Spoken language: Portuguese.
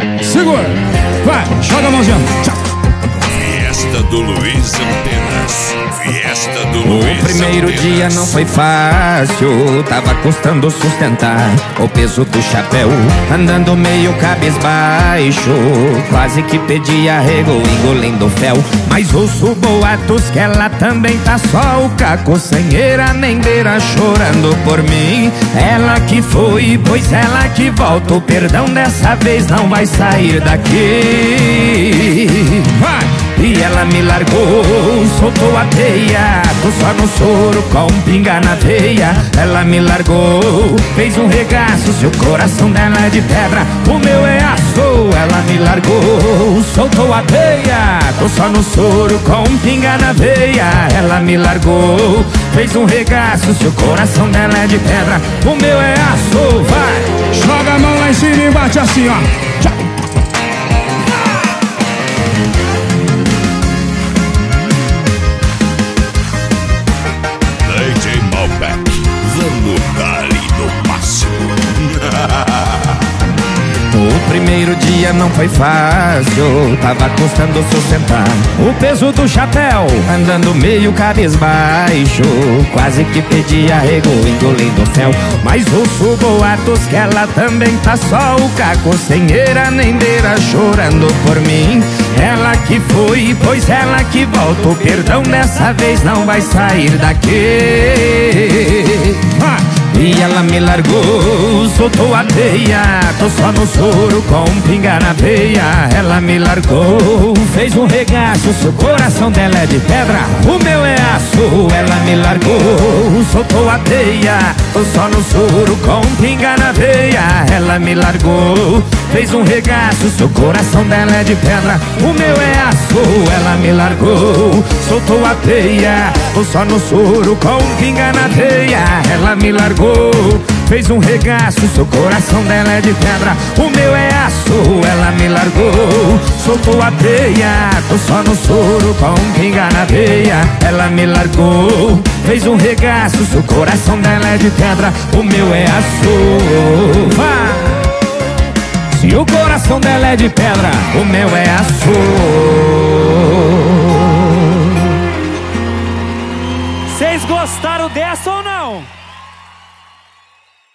Segura. Vai, joga a mãozinha. Fiesta do Luiz Antenas. Fiesta do Luiz O primeiro Antenas. dia não foi fácil, tava custando sustentar o peso do chapéu, andando meio cabisbaixo, quase que pedi arrego, engolindo fel. Mas ouço boatos que ela também tá só o caco, sem eira nem beira, chorando por mim. Ela que foi, pois ela que volta, o perdão dessa vez não vai sair daqui. Vai. E ela me largou, soltou a teia, tô só no soro com pinga na veia. Ela me largou, fez um regaço, se o coração dela é de pedra, o meu é aço. Ela me largou, soltou a teia, tô só no soro com pinga na veia. Ela me largou, fez um regaço, se o coração dela é de pedra, o meu é aço. Vai! Joga a mão lá em cima e bate assim, ó. Tchau. DJ Malbec, vamos ali no máximo. O primeiro dia não foi fácil, tava custando sustentar o peso do chapéu, andando meio cabisbaixo, quase que pedi arrego, engolindo fel. Mas ouço boatos que ela também tá só o caco, sem eira nem beira, chorando por mim. Ela que foi, pois ela que volta, o perdão dessa vez não vai sair daqui. E ela me largou, soltou a teia, tô só no soro com pinga na veia. Ela me largou, fez um regaço, se o coração dela é de pedra, o meu é aço. Ela me largou, soltou a teia, tô só no soro com pinga na veia. Ela me largou, fez um regaço, se o coração dela é de pedra, o meu é aço. Ela me largou, soltou a teia, tô só no soro com pinga na veia. Ela me largou, fez um regaço, seu coração dela é de pedra, o meu é aço. Ela me largou, soltou a teia, tô só no soro com pinga na veia. Ela me largou, fez um regaço, seu coração dela é de pedra, o meu é aço. Vai! Se o coração dela é de pedra, o meu é aço. Vocês gostaram dessa ou não?